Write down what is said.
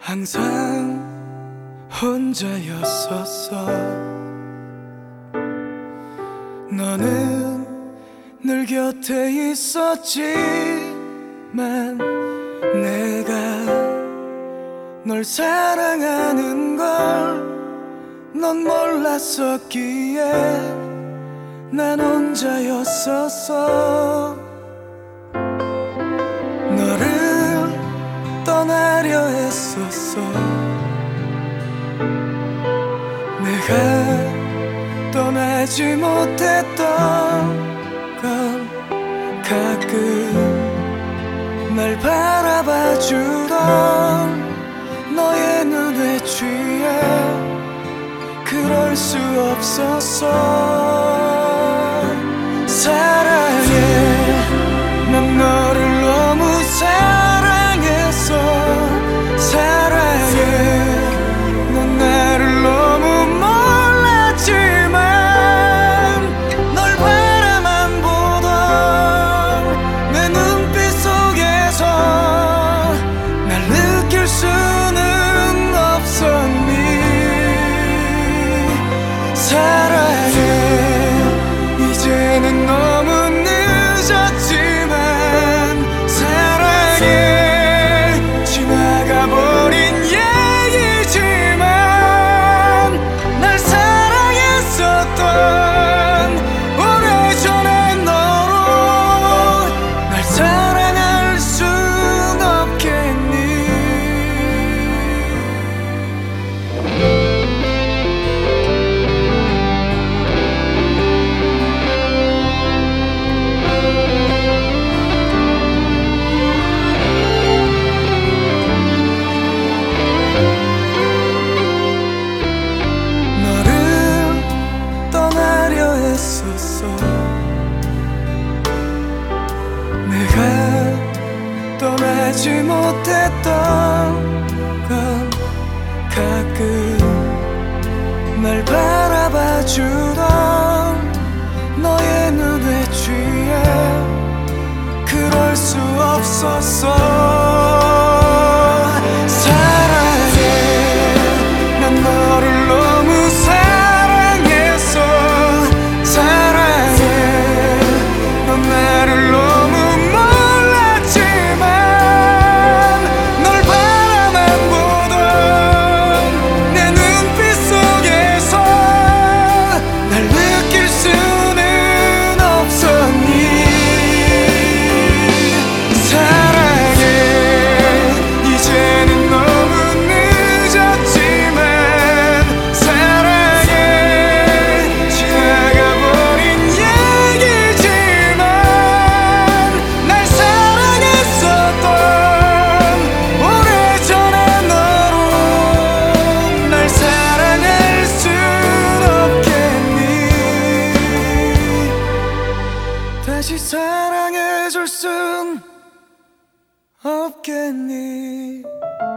항상 혼자였었어. 너는 늘 곁에 있었지만 내가 널 사랑하는 걸 넌 몰랐었기에 난 혼자였었어. 너를 떠나려 했었어. 내가 떠나지 못했던 건 가끔 날 바라봐주던 너의 눈에 취해 그럴 수 없었어. 사랑해, 난 너를 너무 사랑했어. 사랑해, 넌 나를 너무 몰랐지만 널 바라만 보던 내 눈빛 속에서 날 느낄 수는 없었니. 사랑해, 이제는 너무 늦었지만 사랑해, 지나가버린 얘기지만 날 사랑했었던 오래전의 너로 날 사랑할 순 없겠니. 내가 떠나지 못했던 건 가끔 날 바라봐주던 너의 눈에 취해 그럴 수 없었어. 사랑해, 난 너를 너무 사랑했어. 사랑해, 넌 나를 너무 몰랐지만 널 바라만 보던 내 눈빛 속에서 날 느낄 수는 없었니. 사랑해, 이제는 너무 늦었지만 사랑해, 지나가버린 얘기지만 날 사랑했었던 오래전의 너로 날 사랑할 순 없겠니. 다시 사랑해줄 순 없겠니.